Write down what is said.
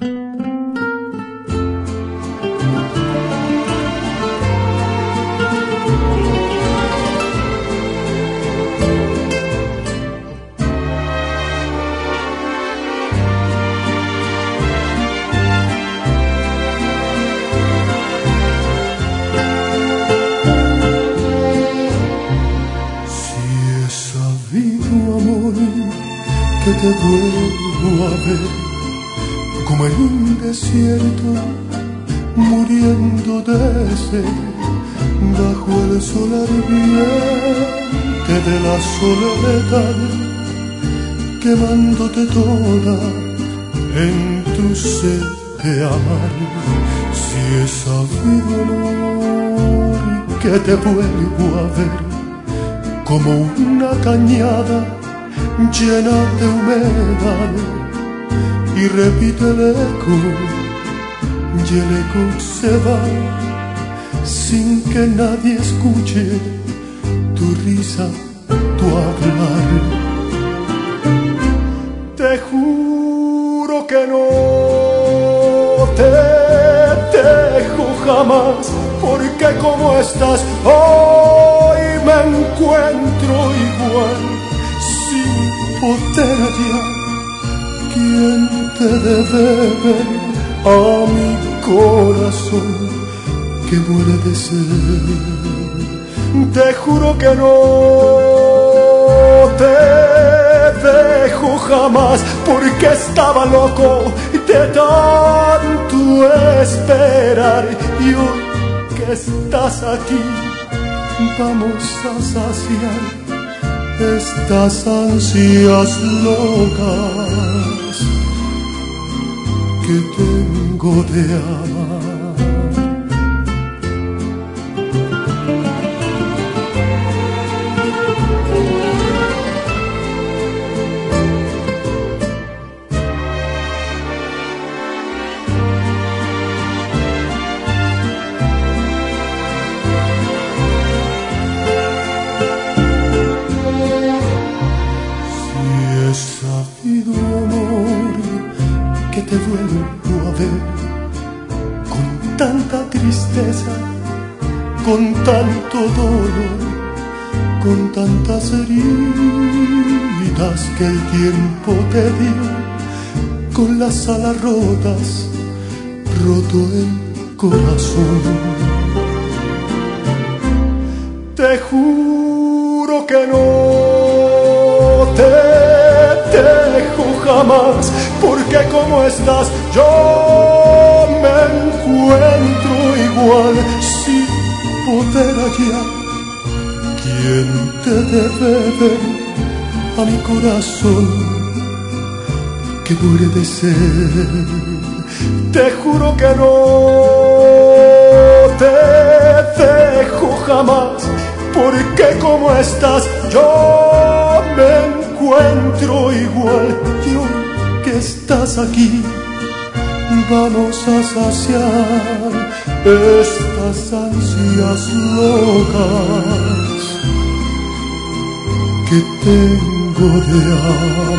Que te vuelvo a ver como en un desierto, muriendo de sed, bajo el sol ardiente de la soledad, quemándote toda en tu sed de amar. Si he sabido, amor, que te vuelvo a ver como una cañada llena de humedad, y repite el eco, y el eco se va sin que nadie escuche tu risa, tu hablar. Te juro que no te dejo jamás, porque como estás hoy me encuentro igual, poder hallar quien te debe ver a mi corazón que muere de sed. Te juro que no te dejo jamás, porque estaba loco de tanto esperar, y hoy que estás aquí vamos a saciar estas ansias locas que tengo de amar. Que te vuelvo a ver con tanta tristeza, con tanto dolor, con tantas heridas que el tiempo te dio, con las alas rotas, roto el corazón. Te juro que no te dejo jamás, porque como estás yo me encuentro igual, sin poder hallar quien te debe ver a mi corazón que muere de sed. Te juro que no te dejo jamás, porque como estás yo me encuentro igual, y hoy que estás aquí vamos a saciar estas ansias locas que tengo de amar.